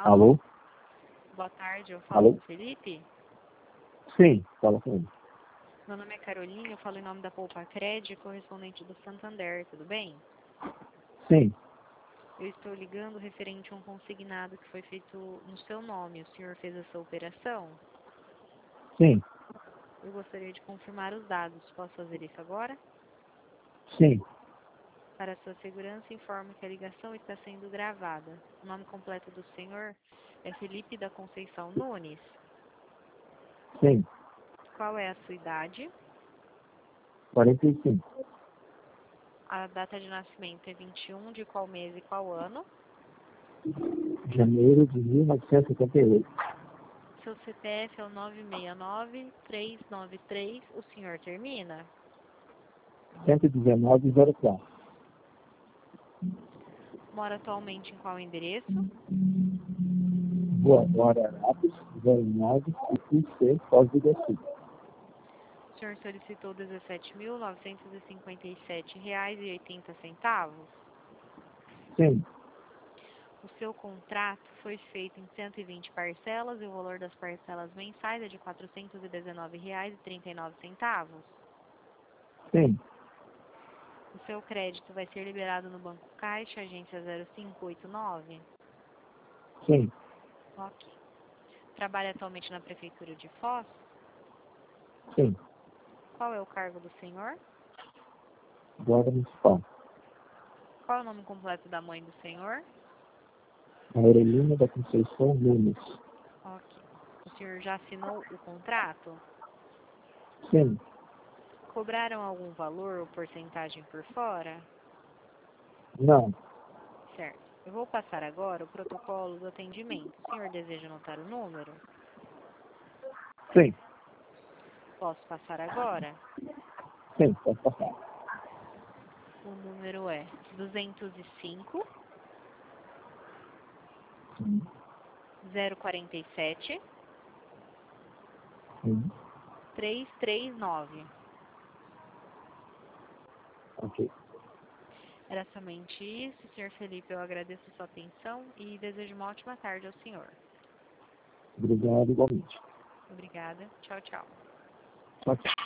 Alô? Boa tarde, eu falo Alô? com o Felipe. Sim, fala com ele. Meu nome é Carolina, eu falo em nome da Poupa Cred, correspondente do Santander, tudo bem? Sim, Eu estou ligando referente a um consignado que foi feito no seu nome. O senhor fez essa operação? sim, Eu gostaria de confirmar os dados. Posso fazer isso agora? sim. Para sua segurança, informo que a ligação está sendo gravada. O nome completo do senhor é Felipe da Conceição Nunes. Sim, Qual é a sua idade? 45. A data de nascimento é 21 de qual mês e qual ano? Janeiro de 1978. Seu CPF é o 969-393. O senhor termina? 119,04. Mora atualmente em qual endereço? Rua Guararapes, 09, IC, Foz do Iguaçu. O senhor solicitou R$ 17.957,80. Sim, O seu contrato foi feito em 120 parcelas e o valor das parcelas mensais é de R$ 419,39. sim, O seu crédito vai ser liberado no Banco Caixa, agência 0589? sim, Ok. Trabalha atualmente na Prefeitura de Foz? sim. Qual é o cargo do senhor? Guarda Municipal. Qual é o nome completo da mãe do senhor? Aurelina da Conceição Nunes. Ok. O senhor já assinou o contrato? Sim, Cobraram algum valor ou porcentagem por fora? não, Certo. Eu vou passar agora o protocolo do atendimento. O senhor deseja anotar o número? sim, Posso passar agora? sim, pode passar. O número é 205 Sim, 047 sim, 339. ok. Era somente isso, senhor Felipe. Eu agradeço a sua atenção e desejo uma ótima tarde ao senhor. Obrigado igualmente. Obrigada. Tchau, tchau. Tchau, tchau.